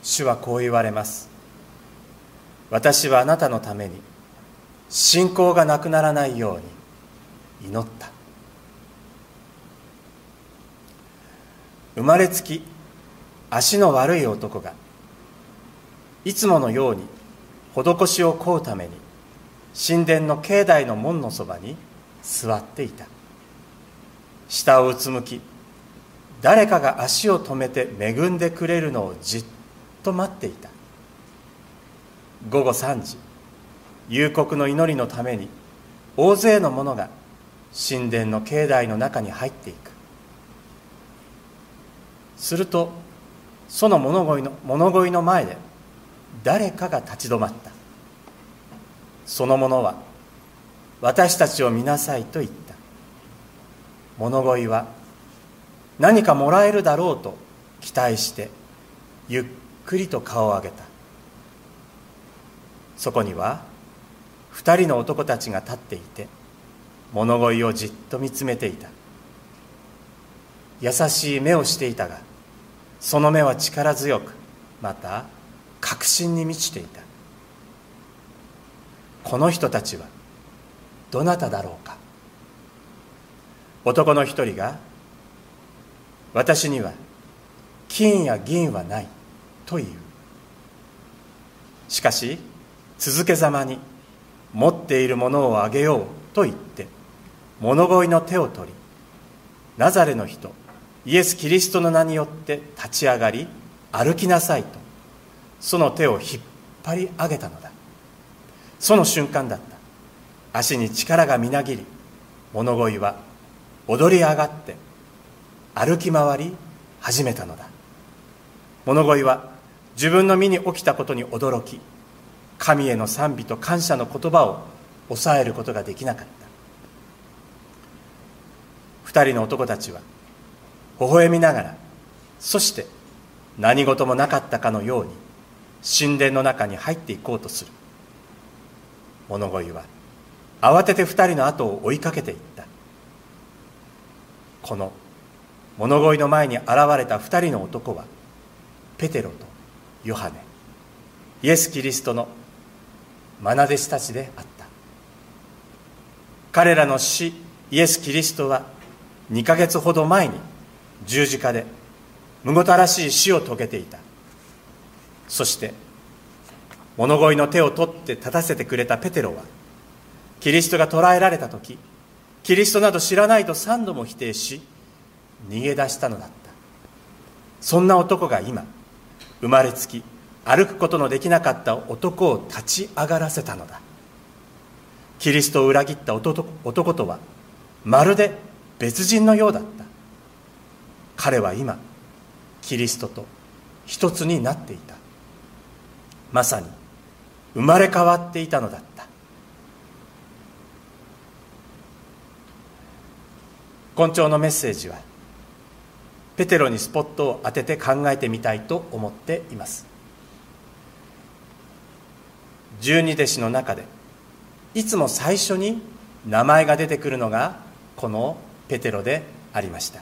主はこう言われます。私はあなたのために信仰がなくならないように祈った。生まれつき足の悪い男がいつものように施しを請うために神殿の境内の門のそばに座っていた。下をうつむき、誰かが足を止めて恵んでくれるのをじっと待っていた。午後3時、夕刻の祈りのために大勢の者が神殿の境内の中に入っていく。するとその物乞いの前で誰かが立ち止まった。その者は、私たちを見なさいと言った。物乞いは何かもらえるだろうと期待してゆっくりと顔を上げた。そこには2人の男たちが立っていて、物乞いをじっと見つめていた。優しい目をしていたが、その目は力強く、また確信に満ちていた。この人たちはどなただろうか。男の一人が、私には金や銀はないという。しかし続けざまに、持っているものをあげようと言って物乞いの手を取り、ナザレの人イエス・キリストの名によって立ち上がり歩きなさいと、その手を引っ張り上げたのだ。その瞬間だった。足に力がみなぎり、物乞いは踊り上がって歩き回り始めたのだ。物乞いは自分の身に起きたことに驚き、神への賛美と感謝の言葉を抑えることができなかった。二人の男たちは微笑みながら、そして何事もなかったかのように神殿の中に入っていこうとする。物乞いは慌てて二人の後を追いかけていった。この物乞いの前に現れた二人の男はペテロとヨハネ、イエス・キリストの愛弟子たちであった。彼らの師イエス・キリストは2ヶ月ほど前に十字架でむごたらしい死を遂げていた。そして物乞いの手を取って立たせてくれたペテロは、キリストが捕らえられた時、キリストなど知らないと3度も否定し逃げ出したのだった。そんな男が今、生まれつき歩くことのできなかった男を立ち上がらせたのだ。キリストを裏切った男とはまるで別人のようだった。彼は今キリストと一つになっていた。まさに生まれ変わっていたのだった。今朝のメッセージはペテロにスポットを当てて考えてみたいと思っています。十二弟子の中でいつも最初に名前が出てくるのがこのペテロでありました。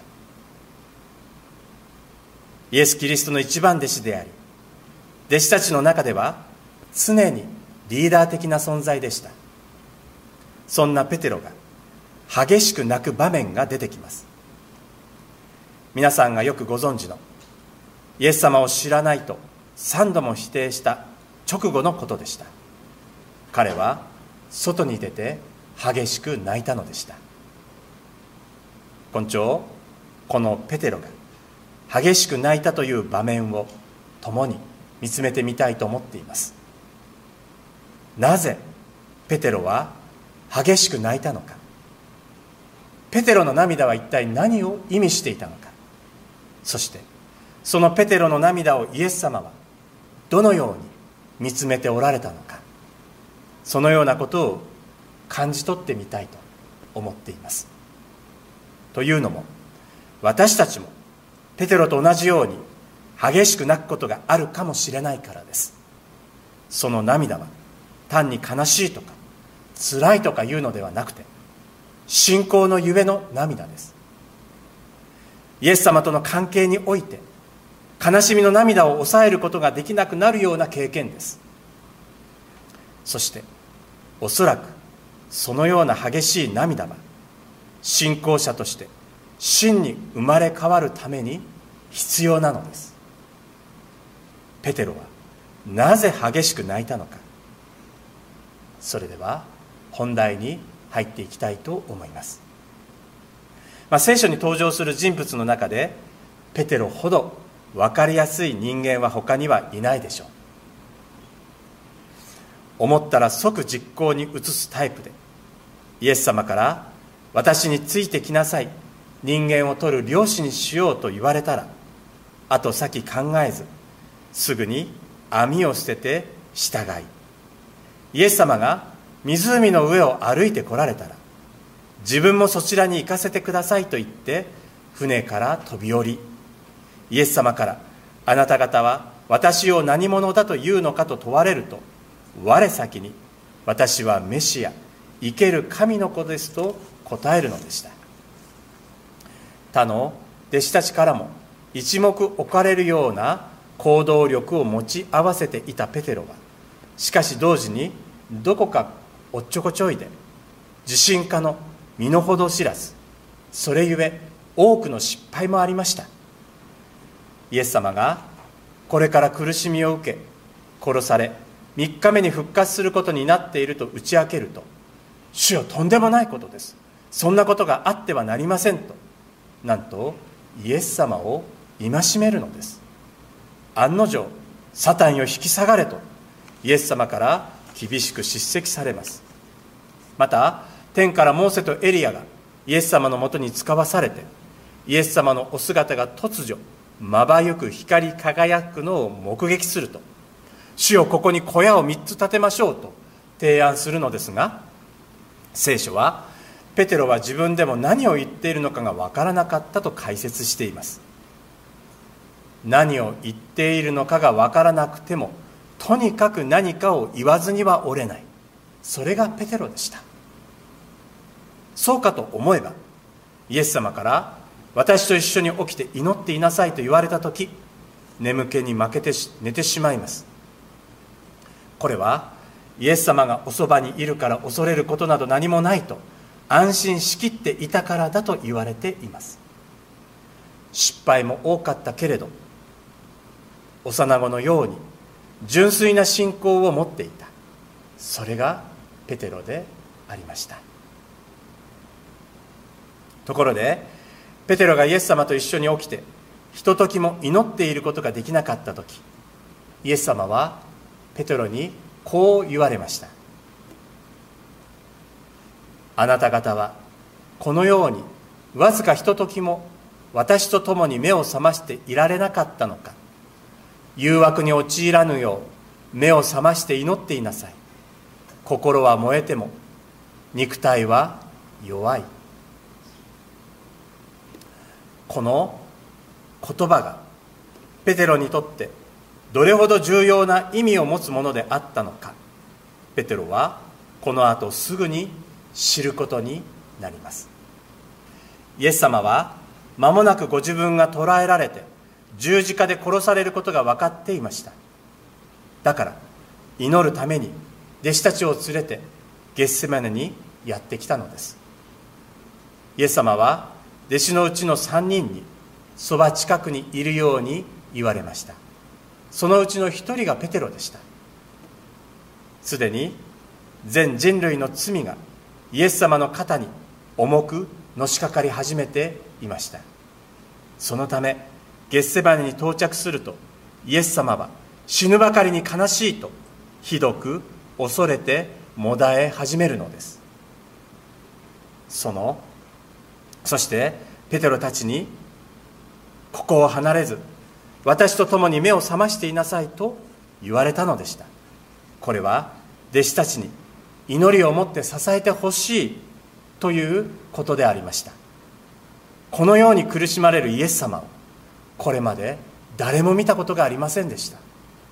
イエス・キリストの一番弟子であり、弟子たちの中では常にリーダー的な存在でした。そんなペテロが激しく泣く場面が出てきます。皆さんがよくご存知のイエス様を知らないと3度も否定した直後のことでした。彼は外に出て激しく泣いたのでした。今朝、このペテロが激しく泣いたという場面を共に見つめてみたいと思っています。なぜペテロは激しく泣いたのか。ペテロの涙は一体何を意味していたのか。そしてそのペテロの涙をイエス様はどのように見つめておられたのか。そのようなことを感じ取ってみたいと思っています。というのも、私たちもペテロと同じように激しく泣くことがあるかもしれないからです。その涙は単に悲しいとか辛いとかいうのではなくて、信仰のゆえの涙です。イエス様との関係において悲しみの涙を抑えることができなくなるような経験です。そしておそらくそのような激しい涙は信仰者として真に生まれ変わるために必要なのです。ペテロはなぜ激しく泣いたのか。それでは本題に入っていきたいと思います。聖書に登場する人物の中でペテロほど分かりやすい人間は他にはいないでしょう。思ったら即実行に移すタイプで、イエス様から私についてきなさい、人間を取る漁師にしようと言われたら、後先考えずすぐに網を捨てて従い、イエス様が湖の上を歩いて来られたら、自分もそちらに行かせてくださいと言って船から飛び降り、イエス様からあなた方は私を何者だというのかと問われると、我先に私はメシア、生ける神の子ですと答えるのでした。他の弟子たちからも一目置かれるような行動力を持ち合わせていたペテロは、しかし同時にどこかおっちょこちょいで自信家の身の程知らず、それゆえ多くの失敗もありました。イエス様がこれから苦しみを受け殺され3日目に復活することになっていると打ち明けると、主よ、とんでもないことです、そんなことがあってはなりませんと、なんとイエス様を戒めるのです。案の定、サタンよ引き下がれとイエス様から厳しく叱責されます。また天からモーセとエリアがイエス様のもとに使わされて、イエス様のお姿が突如まばゆく光り輝くのを目撃すると、主よ、ここに小屋を3つ建てましょうと提案するのですが、聖書はペテロは自分でも何を言っているのかが分からなかったと解説しています。何を言っているのかが分からなくても、とにかく何かを言わずには折れない、それがペテロでした。そうかと思えば、イエス様から私と一緒に起きて祈っていなさいと言われたとき、眠気に負けて寝てしまいます。これはイエス様がおそばにいるから恐れることなど何もないと安心しきっていたからだと言われています。失敗も多かったけれど、幼子のように純粋な信仰を持っていた、それがペテロでありました。ところでペテロがイエス様と一緒に起きてひとときも祈っていることができなかったとき、イエス様はペテロにこう言われました。あなた方はこのようにわずかひとときも私と共に目を覚ましていられなかったのか。誘惑に陥らぬよう目を覚まして祈っていなさい。心は燃えても肉体は弱い。この言葉がペテロにとってどれほど重要な意味を持つものであったのか、ペテロはこの後すぐに知ることになります。イエス様は間もなくご自分が捕らえられて十字架で殺されることが分かっていました。だから祈るために弟子たちを連れてゲッセマネにやってきたのです。イエス様は弟子のうちの3人にそば近くにいるように言われました。そのうちの1人がペテロでした。すでに全人類の罪がイエス様の肩に重くのしかかり始めていました。そのためゲッセマネに到着すると、イエス様は死ぬばかりに悲しいとひどく恐れてもだえ始めるのです。そしてペテロたちに、ここを離れず私と共に目を覚ましていなさいと言われたのでした。これは弟子たちに祈りを持って支えてほしいということでありました。このように苦しまれるイエス様をこれまで誰も見たことがありませんでした。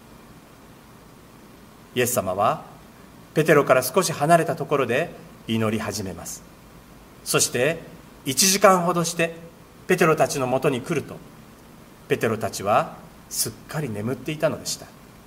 イエス様はペテロから少し離れたところで祈り始めます。そして1時間ほどしてペテロたちのもとに来ると、ペテロたちはすっかり眠っていたのでした。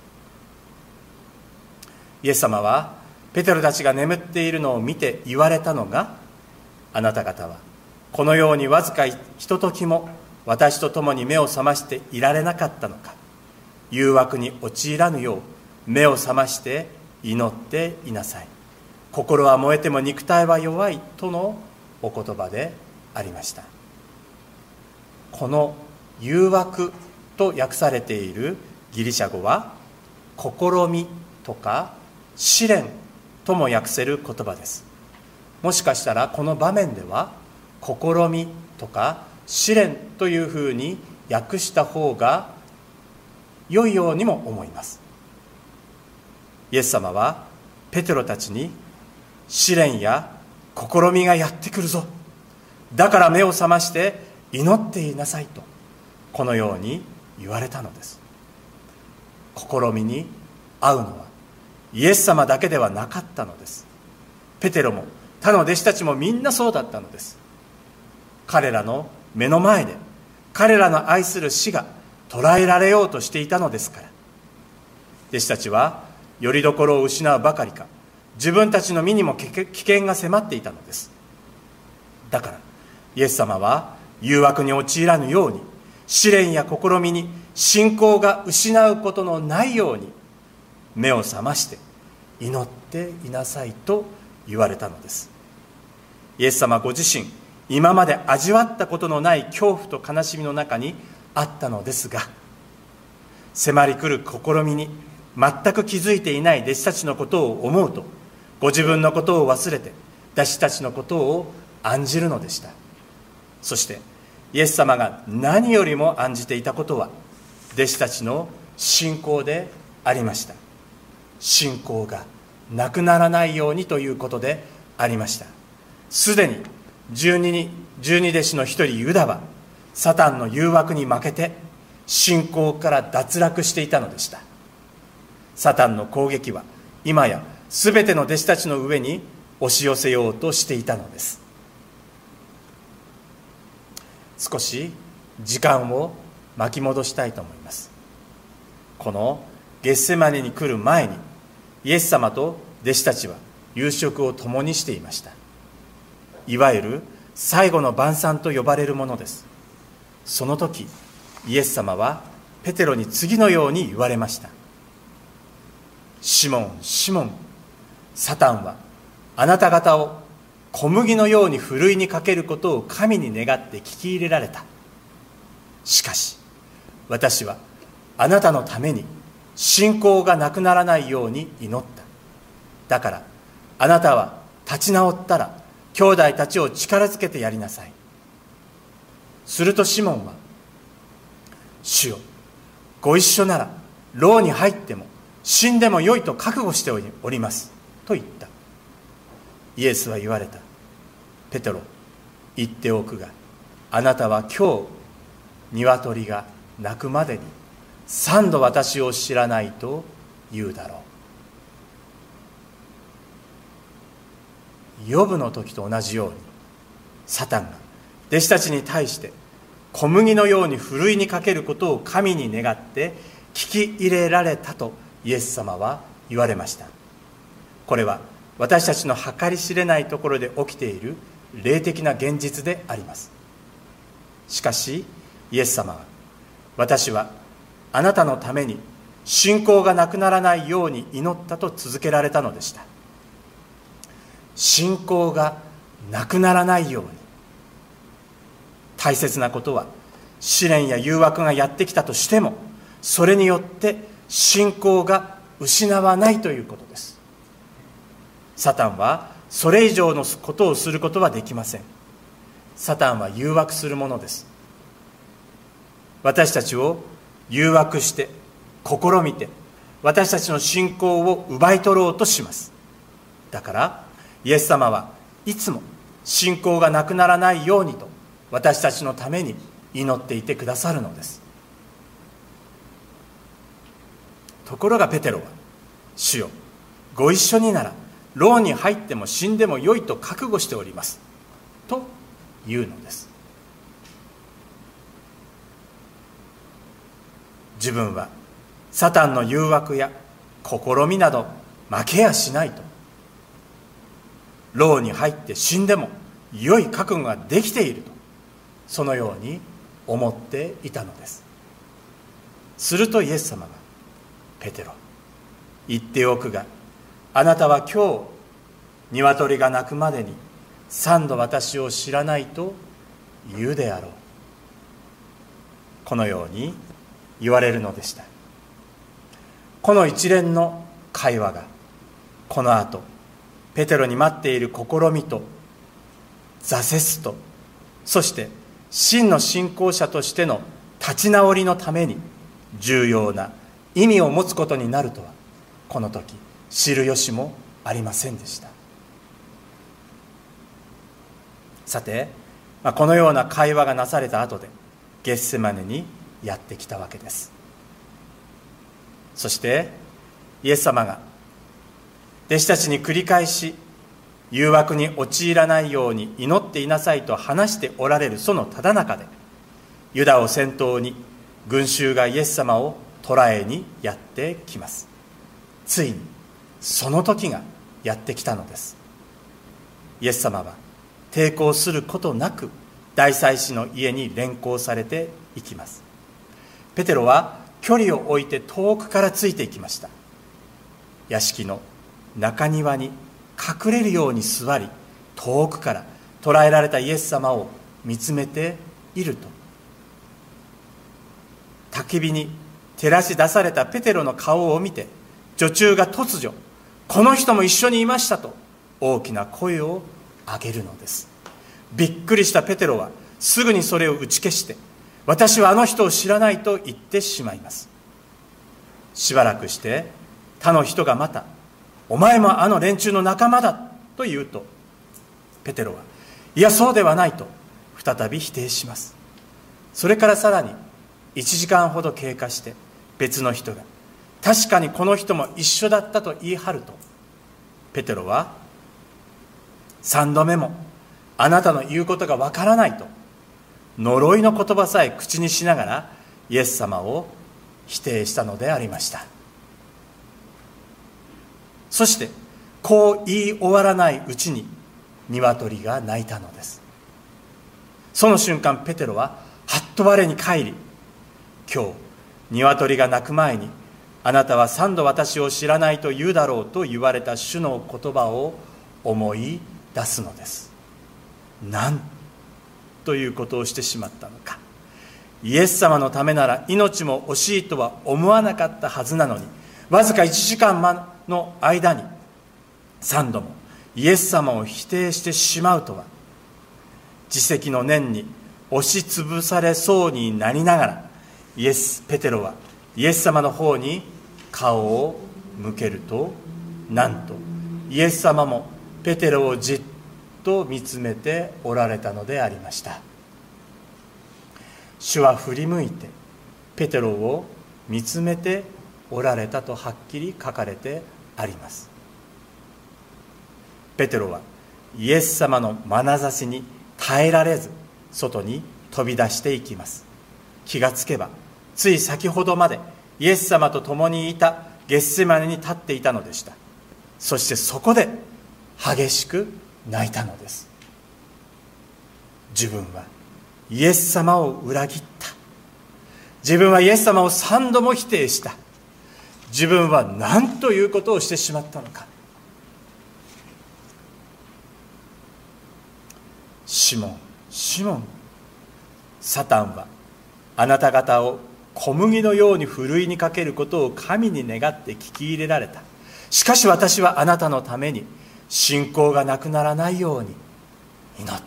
イエス様はペテロたちが眠っているのを見て言われたのが、あなた方はこのようにわずかひとときも私と共に目を覚ましていられなかったのか。誘惑に陥らぬよう目を覚まして祈っていなさい。心は燃えても肉体は弱いとのお言葉でありました。この誘惑と訳されているギリシャ語は試みとか試練とも訳せる言葉です。もしかしたらこの場面では試みとか試練というふうに訳した方が良いようにも思います。イエス様はペテロたちに試練や試みがやってくるぞ、だから目を覚まして祈っていなさいと、このように言われたのです。試みに遭うのはイエス様だけではなかったのです。ペテロも他の弟子たちもみんなそうだったのです。彼らの目の前で彼らの愛する死が捕らえられようとしていたのですから、弟子たちはよりどころを失うばかりか、自分たちの身にも危険が迫っていたのです。だからイエス様は誘惑に陥らぬように、試練や試みに信仰が失うことのないように目を覚まして祈っていなさいと言われたのです。イエス様ご自身、今まで味わったことのない恐怖と悲しみの中にあったのですが、迫り来る試みに全く気づいていない弟子たちのことを思うと、ご自分のことを忘れて弟子たちのことを案じるのでした。そしてイエス様が何よりも案じていたことは弟子たちの信仰でありました。信仰がなくならないようにということでありました。すでに十二弟子の一人ユダはサタンの誘惑に負けて信仰から脱落していたのでした。サタンの攻撃は今やすべての弟子たちの上に押し寄せようとしていたのです。少し時間を巻き戻したいと思います。このゲッセマネに来る前にイエス様と弟子たちは夕食を共にしていました。いわゆる最後の晩餐と呼ばれるものです。その時イエス様はペテロに次のように言われました。シモン、シモン、サタンはあなた方を小麦のようにふるいにかけることを神に願って聞き入れられた。しかし私はあなたのために信仰がなくならないように祈った。だからあなたは立ち直ったら兄弟たちを力づけてやりなさい。するとシモンは、主よ、ご一緒なら牢に入っても死んでもよいと覚悟しておりますと言った。イエスは言われた。ペテロ、言っておくが、あなたは今日鶏が鳴くまでに3度私を知らないと言うだろう。ヨブの時と同じようにサタンが弟子たちに対して小麦のようにふるいにかけることを神に願って聞き入れられたとイエス様は言われました。これは私たちの計り知れないところで起きている霊的な現実であります。しかしイエス様は、私はあなたのために信仰がなくならないように祈ったと続けられたのでした。信仰がなくならないように。大切なことは、試練や誘惑がやってきたとしても、それによって信仰が失わないということです。サタンはそれ以上のことをすることはできません。サタンは誘惑するものです。私たちを誘惑して試みて、私たちの信仰を奪い取ろうとします。だからイエス様はいつも信仰がなくならないようにと私たちのために祈っていてくださるのです。ところがペテロは、主よ、ご一緒になら牢に入っても死んでもよいと覚悟しておりますと言うのです。 自分はサタンの誘惑や試みなど負けやしないと、牢に入って死んでも良い覚悟ができていると、そのように思っていたのです。するとイエス様が、ペテロ、言っておくが、あなたは今日鶏が鳴くまでに3度私を知らないと言うであろう。このように言われるのでした。この一連の会話がこの後ペテロに待っている試みと挫折と、そして真の信仰者としての立ち直りのために重要な意味を持つことになるとは、この時知る由もありませんでした。さて、このような会話がなされた後でゲッセマネにやってきたわけです。そしてイエス様が弟子たちに繰り返し誘惑に陥らないように祈っていなさいと話しておられるそのただ中で、ユダを先頭に群衆がイエス様を捕らえにやってきます。ついにその時がやってきたのです。イエス様は抵抗することなく大祭司の家に連行されていきます。ペテロは距離を置いて遠くからついていきました。屋敷の中庭に隠れるように座り、遠くから捕らえられたイエス様を見つめていると、焚き火に照らし出されたペテロの顔を見て、女中が突如、この人も一緒にいましたと大きな声を上げるのです。びっくりしたペテロはすぐにそれを打ち消して、私はあの人を知らないと言ってしまいます。しばらくして他の人がまた、お前もあの連中の仲間だと言うと、ペテロは、いやそうではないと再び否定します。それからさらに1時間ほど経過して、別の人が、確かにこの人も一緒だったと言い張ると、ペテロは3度目もあなたの言うことがわからないと呪いの言葉さえ口にしながらイエス様を否定したのでありました。そしてこう言い終わらないうちに鶏が鳴いたのです。その瞬間ペテロははっと我に返り、今日鶏が鳴く前にあなたは3度私を知らないと言うだろうと言われた主の言葉を思い出すのです。なんということをしてしまったのか。イエス様のためなら命も惜しいとは思わなかったはずなのに、わずか1時間の間に3度もイエス様を否定してしまうとは、自責の念に押しつぶされそうになりながら、ペテロはイエス様の方に顔を向けると、なんとイエス様もペテロをじっと見つめておられたのでありました。主は振り向いてペテロを見つめておられたとはっきり書かれてあります。ペテロはイエス様の眼差しに耐えられず外に飛び出していきます。気がつけばつい先ほどまでイエス様と共にいたゲッセマネに立っていたのでした。そしてそこで激しく泣いたのです。自分はイエス様を裏切った。自分はイエス様を3度も否定した。自分は何ということをしてしまったのか。シモン、シモン、サタンはあなた方を小麦のようにふるいにかけることを神に願って聞き入れられた。しかし私はあなたのために信仰がなくならないように祈った。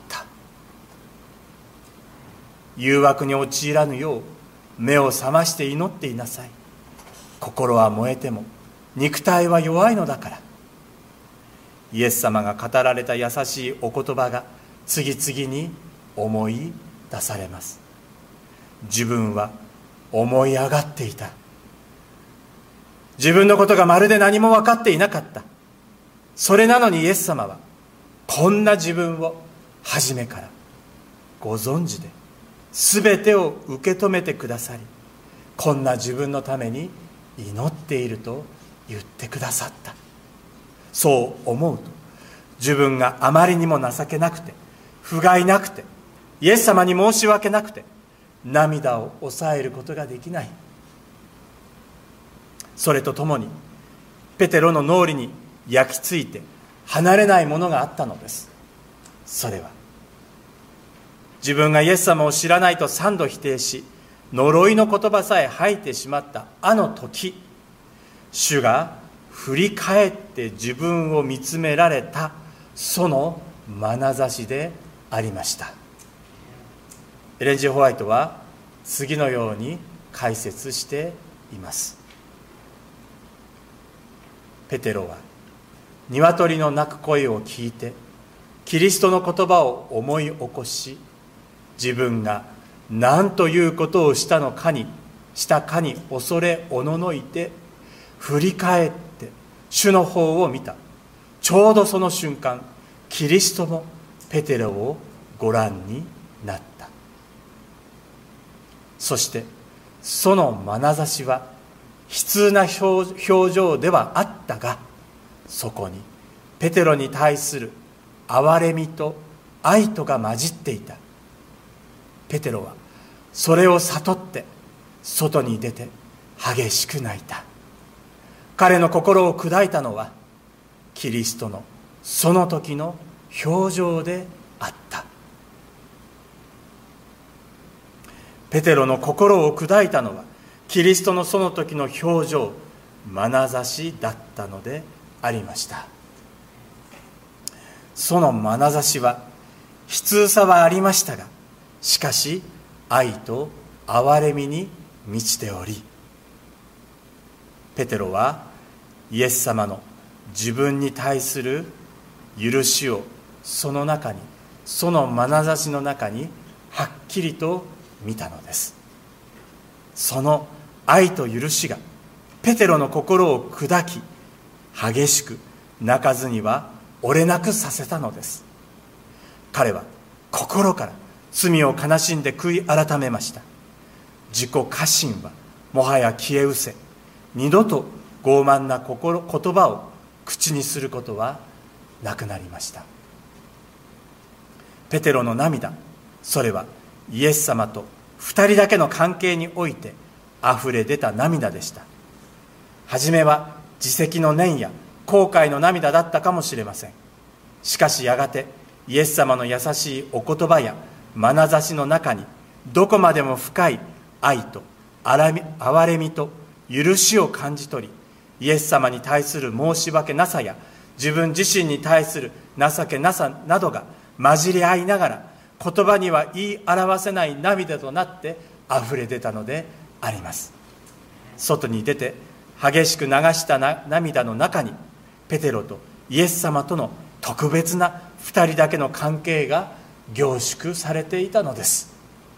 誘惑に陥らぬよう目を覚まして祈っていなさい。心は燃えても肉体は弱いのだから。イエス様が語られた優しいお言葉が次々に思い出されます。自分は思い上がっていた。自分のことがまるで何も分かっていなかった。それなのにイエス様はこんな自分を初めからご存知で全てを受け止めてくださり、 こんな自分のために祈っていると言ってくださった。そう思うと、自分があまりにも情けなくて、不甲斐なくて、イエス様に申し訳なくて、涙を抑えることができない。それとともに、ペテロの脳裏に焼き付いて離れないものがあったのです。それは、自分がイエス様を知らないと3度否定し、呪いの言葉さえ吐いてしまったあの時、主が振り返って自分を見つめられたその眼差しでありました。エレン・ジ・ホワイトは次のように解説しています。ペテロは鶏の鳴く声を聞いてキリストの言葉を思い起こし、自分が何ということをしたかに恐れおののいて、振り返って主の方を見た。ちょうどその瞬間、キリストもペテロをご覧になった。そしてその眼差しは悲痛な表情ではあったが、そこにペテロに対する憐れみと愛とが混じっていた。ペテロはそれを悟って外に出て激しく泣いた。彼の心を砕いたのはキリストのその時の表情であった。ペテロの心を砕いたのはキリストのその時の表情、眼差しだったのでありました。その眼差しは悲痛さはありましたが、しかし愛と憐れみに満ちており、ペテロはイエス様の自分に対する許しをその中に、その眼差しの中にはっきりと見たのです。その愛と許しがペテロの心を砕き、激しく泣かずには折れなくさせたのです。彼は心から罪を悲しんで悔い改めました。自己過信はもはや消え失せ、二度と傲慢な言葉を口にすることはなくなりました。ペテロの涙、それはイエス様と二人だけの関係においてあふれ出た涙でした。はじめは自責の念や後悔の涙だったかもしれません。しかしやがてイエス様の優しいお言葉や眼差しの中に、どこまでも深い愛と憐れみと許しを感じ取り、イエス様に対する申し訳なさや自分自身に対する情けなさなどが混じり合いながら、言葉には言い表せない涙となってあふれ出たのであります。外に出て激しく流した涙の中に、ペテロとイエス様との特別な二人だけの関係が凝縮されていたのです。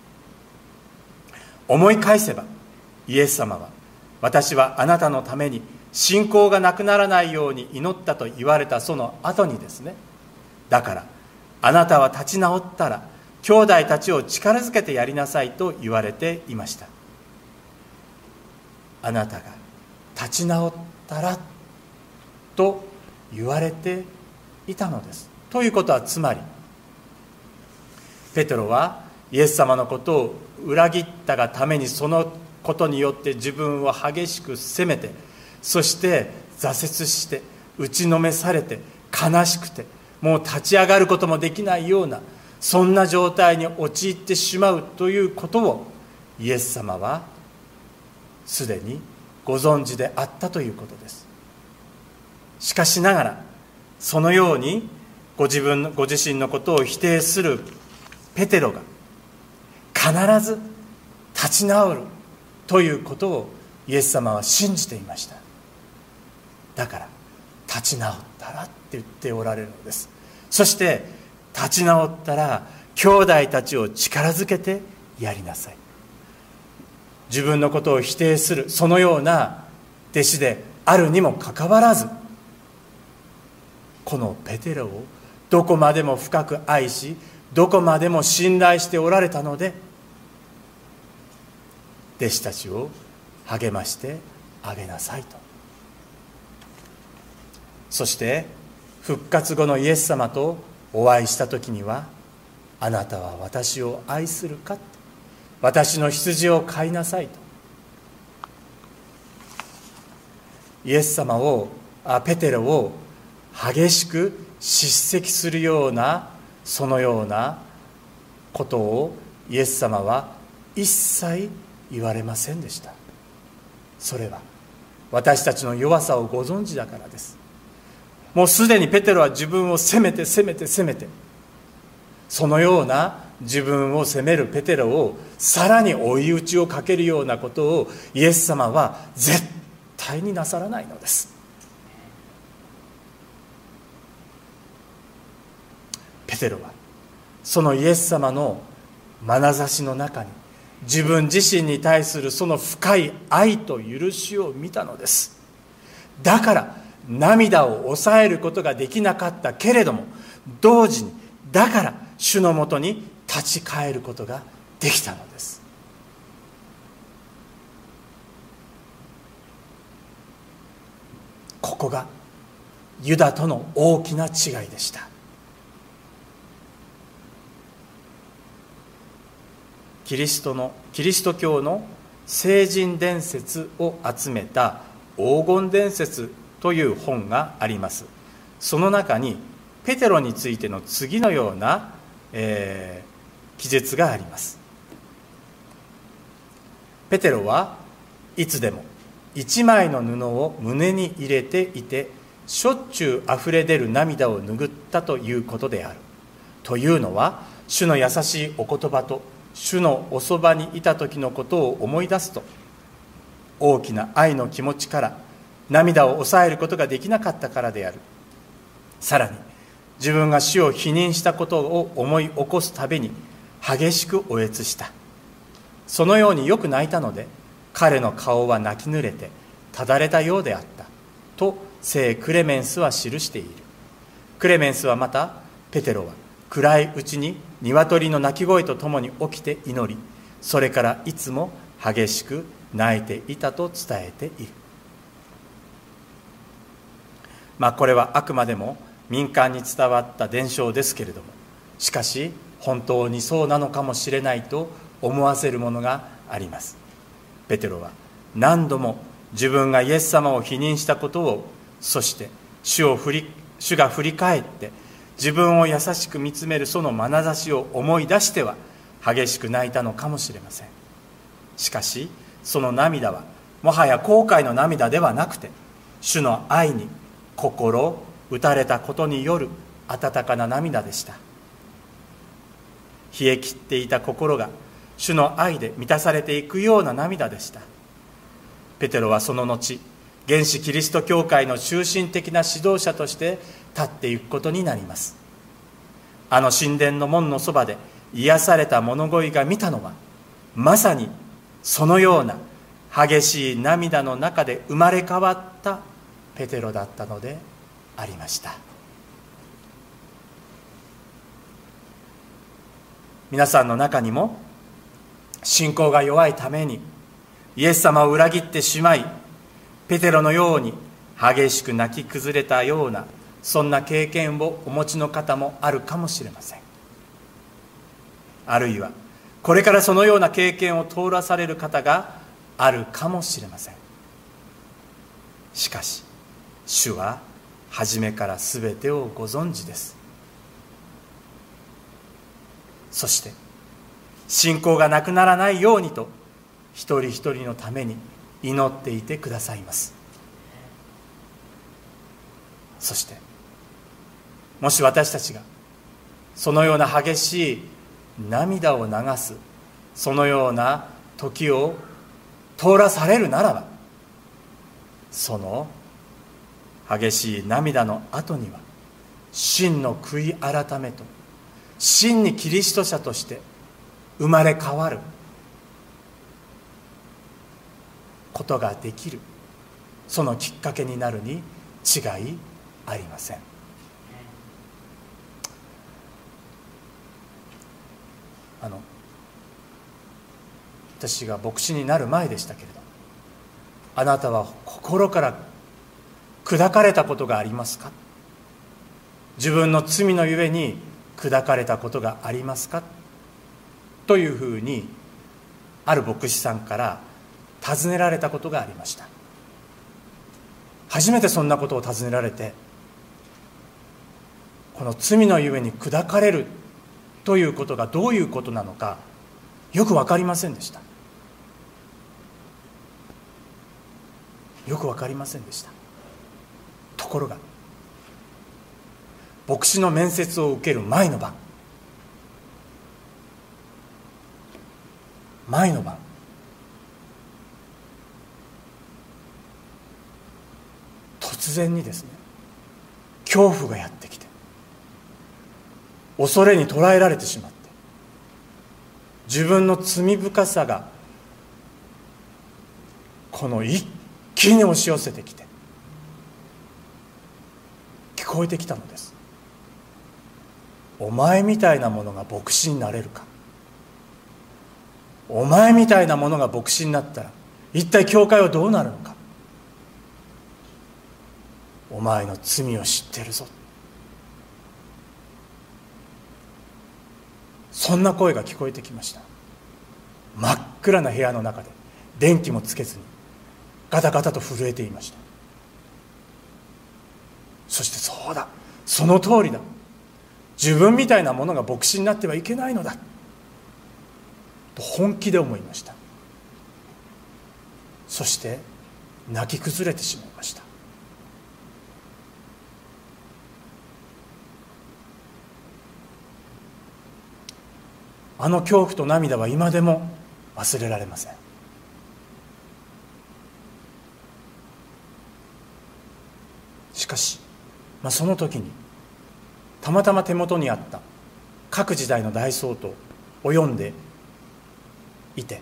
思い返せば、イエス様は、私はあなたのために信仰がなくならないように祈ったと言われたその後にですね、だからあなたは立ち直ったら兄弟たちを力づけてやりなさいと言われていました。あなたが立ち直ったらと言われていたのです。ということは、つまりペテロはイエス様のことを裏切ったがために、そのことによって自分を激しく責めて、そして挫折して打ちのめされて悲しくて、もう立ち上がることもできないような、そんな状態に陥ってしまうということをイエス様はすでにご存知であったということです。しかしながら、そのようにご自身のことを否定するペテロが必ず立ち直るということをイエス様は信じていました。だから立ち直ったらって言っておられるのです。そして立ち直ったら兄弟たちを力づけてやりなさい。自分のことを否定するそのような弟子であるにもかかわらず、このペテロをどこまでも深く愛し、どこまでも信頼しておられたので、弟子たちを励ましてあげなさいと。そして復活後のイエス様とお会いした時には、あなたは私を愛するか、私の羊を飼いなさいと。イエス様をペテロを激しく叱責するような、そのようなことをイエス様は一切言われませんでした。それは私たちの弱さをご存知だからです。もうすでにペテロは自分を責めて、そのような自分を責めるペテロをさらに追い打ちをかけるようなことをイエス様は絶対になさらないのです。ペテロはそのイエス様の眼差しの中に自分自身に対するその深い愛と許しを見たのです。だから涙を抑えることができなかったけれども、同時にだから主のもとに立ち返ることができたのです。ここがユダとの大きな違いでした。キリスト教の聖人伝説を集めた黄金伝説という本があります。その中にペテロについての次のような、記述があります。ペテロはいつでも一枚の布を胸に入れていて、しょっちゅうあふれ出る涙を拭ったということである。というのは、主の優しいお言葉と主のおそばにいた時のことを思い出すと、大きな愛の気持ちから涙を抑えることができなかったからである。さらに自分が主を否認したことを思い起こすたびに激しくおえつした。そのようによく泣いたので、彼の顔は泣き濡れてただれたようであったと聖クレメンスは記している。クレメンスはまた、ペテロは暗いうちに鶏の鳴き声とともに起きて祈り、それからいつも激しく泣いていたと伝えている。これはあくまでも民間に伝わった伝承ですけれども、しかし本当にそうなのかもしれないと思わせるものがあります。ペテロは何度も自分がイエス様を否認したことを、そして主が振り返って自分を優しく見つめるその眼差しを思い出しては激しく泣いたのかもしれません。しかしその涙はもはや後悔の涙ではなくて、主の愛に心打たれたことによる温かな涙でした。冷え切っていた心が主の愛で満たされていくような涙でした。ペテロはその後、原始キリスト教会の中心的な指導者として立っていくことになります。あの神殿の門のそばで癒された物乞いが見たのは、まさにそのような激しい涙の中で生まれ変わったペテロだったのでありました。皆さんの中にも信仰が弱いためにイエス様を裏切ってしまい、ペテロのように激しく泣き崩れたような、そんな経験をお持ちの方もあるかもしれません。あるいはこれからそのような経験を通らされる方があるかもしれません。しかし主は初めからすべてをご存知です。そして信仰がなくならないようにと一人一人のために祈っていてくださいます。そしてもし私たちがそのような激しい涙を流すそのような時を通らされるならば、その激しい涙の後には真の悔い改めと真にキリスト者として生まれ変わることができる、そのきっかけになるに違いありません。私が牧師になる前でしたけれど、 あなたは心から砕かれたことがありますか？自分の罪のゆえに砕かれたことがありますか？というふうにある牧師さんから尋ねられたことがありました。初めてそんなことを尋ねられて、この罪のゆえに砕かれるということがどういうことなのかよく分かりませんでした。よく分かりませんでした。ところが牧師の面接を受ける前の晩突然にですね、恐怖がやってきて、恐れに捉えられてしまって、自分の罪深さがこの一気に押し寄せてきて聞こえてきたのです。お前みたいなものが牧師になれるか。お前みたいなものが牧師になったら一体教会はどうなるのか。お前の罪を知ってるぞ。そんな声が聞こえてきました。真っ暗な部屋の中で電気もつけずにガタガタと震えていました。そして、そうだ、その通りだ、自分みたいなものが牧師になってはいけないのだと本気で思いました。そして泣き崩れてしまいました。あの恐怖と涙は今でも忘れられません。しかし、その時にたまたま手元にあった各時代の大宗とを読んでいて、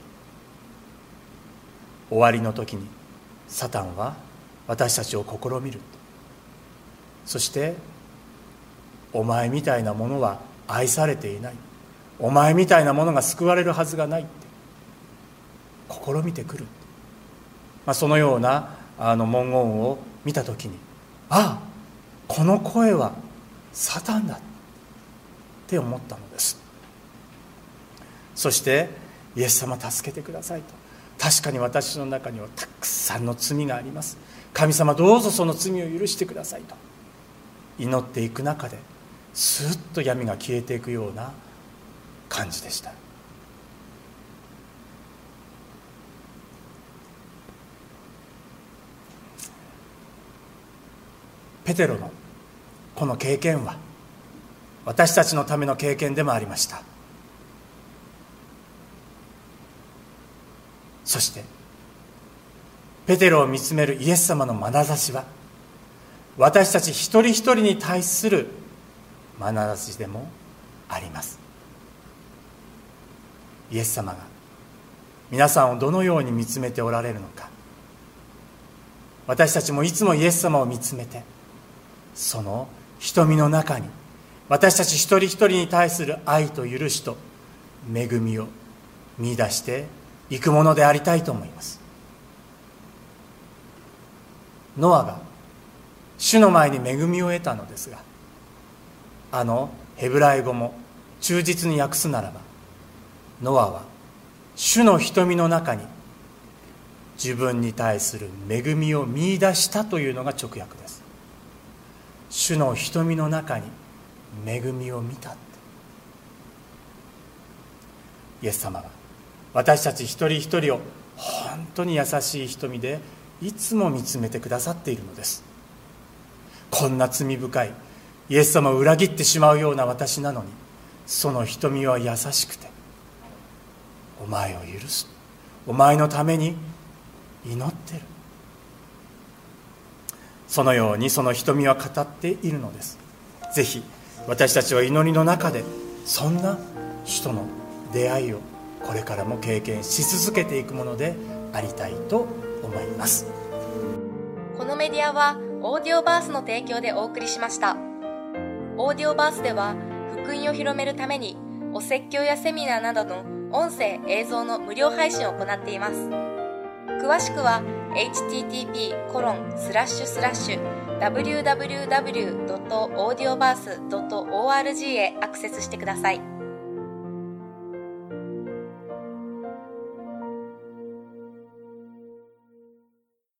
終わりの時にサタンは私たちを試みる。そしてお前みたいなものは愛されていない、お前みたいなものが救われるはずがないって試みてくる。そのような文言を見た時に、ああ、この声はサタンだって思ったのです。そしてイエス様助けてくださいと、確かに私の中にはたくさんの罪があります、神様どうぞその罪を許してくださいと祈っていく中で、スーッと闇が消えていくような感じでした。ペテロのこの経験は私たちのための経験でもありました。そしてペテロを見つめるイエス様の眼差しは私たち一人一人に対する眼差しでもあります。イエス様が皆さんをどのように見つめておられるのか、私たちもいつもイエス様を見つめて、その瞳の中に私たち一人一人に対する愛と許しと恵みを見出していくものでありたいと思います。ノアが主の前に恵みを得たのですが、ヘブライ語も忠実に訳すならば、ノアは主の瞳の中に自分に対する恵みを見出したというのが直訳です。主の瞳の中に恵みを見たって。イエス様が私たち一人一人を本当に優しい瞳でいつも見つめてくださっているのです。こんな罪深いイエス様を裏切ってしまうような私なのに、その瞳は優しくて、お前を許す、お前のために祈ってる。そのようにその瞳は語っているのです。ぜひ私たちは祈りの中でそんな主との出会いをこれからも経験し続けていくものでありたいと思います。 このメディアはオーディオバースの提供でお送りしました。オーディオバースでは福音を広めるためにお説教やセミナーなどの音声・映像の無料配信を行っています。詳しくは http://www.audioverse.org へアクセスしてください。